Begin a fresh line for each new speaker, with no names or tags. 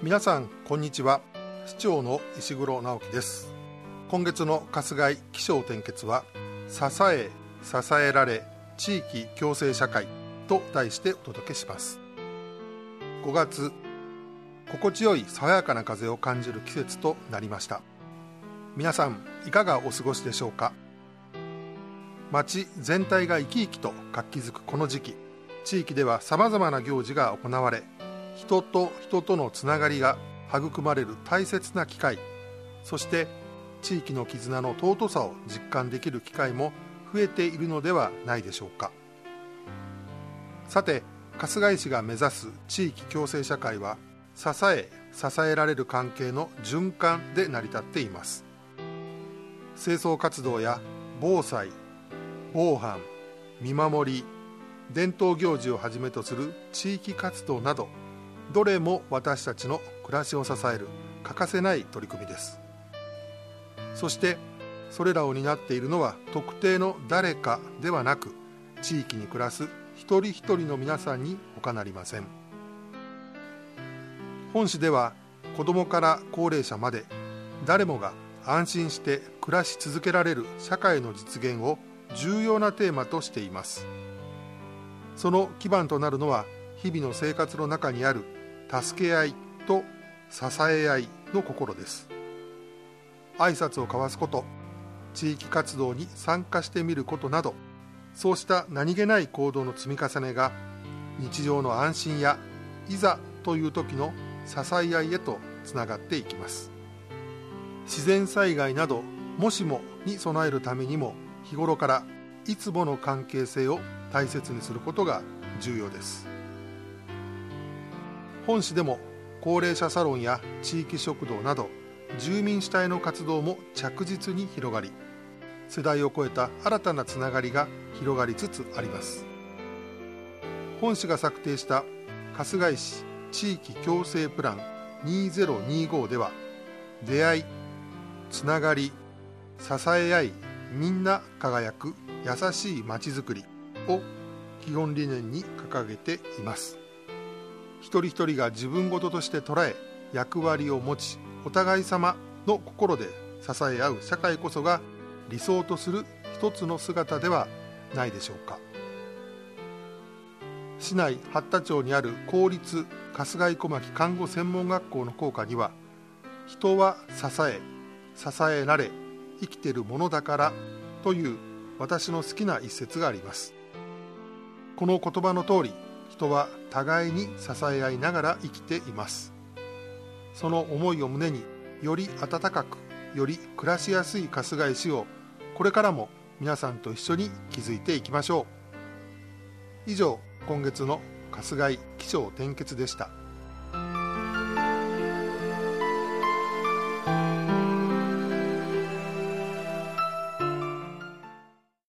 皆さんこんにちは。市長の石黒直樹です。今月の春日井起承転結は支えられ地域共生社会と題してお届けします。5月、心地よい爽やかな風を感じる季節となりました。皆さんいかがお過ごしでしょうか。町全体が生き生きと活気づくこの時期、地域ではさまざまな行事が行われ、人と人とのつながりが育まれる大切な機会、そして地域の絆の尊さを実感できる機会も増えているのではないでしょうか。さて、春日井市が目指す地域共生社会は支えられる関係の循環で成り立っています。清掃活動や防災、防犯、見守り、伝統行事をはじめとする地域活動など、どれも私たちの暮らしを支える欠かせない取り組みです。そしてそれらを担っているのは特定の誰かではなく、地域に暮らす一人一人の皆さんに他なりません。本市では子どもから高齢者まで誰もが安心して暮らし続けられる社会の実現を重要なテーマとしています。その基盤となるのは日々の生活の中にある助け合いと支え合いの心です。挨拶を交わすこと、地域活動に参加してみることなど、そうした何気ない行動の積み重ねが日常の安心やいざという時の支え合いへとつながっていきます。自然災害などもしもに備えるためにも、日頃からいつもの関係性を大切にすることが重要です。本市でも高齢者サロンや地域食堂など住民主体の活動も着実に広がり、世代を超えた新たなつながりが広がりつつあります。本市が策定した春日井市地域共生プラン2025では、出会い、つながり、支え合い、みんな輝く優しいまちづくりを基本理念に掲げています。一人一人が自分事として捉え、役割を持ち、お互い様の心で支え合う社会こそが理想とする一つの姿ではないでしょうか。市内八田町にある公立春日井小牧看護専門学校の校歌には、人は支えられ生きているものだからという私の好きな一節があります。この言葉の通り、人は互いに支え合いながら生きています。その思いを胸に、より温かく、より暮らしやすい春日井市をこれからも皆さんと一緒に築いていきましょう。以上、今月の春日井起承転結でした。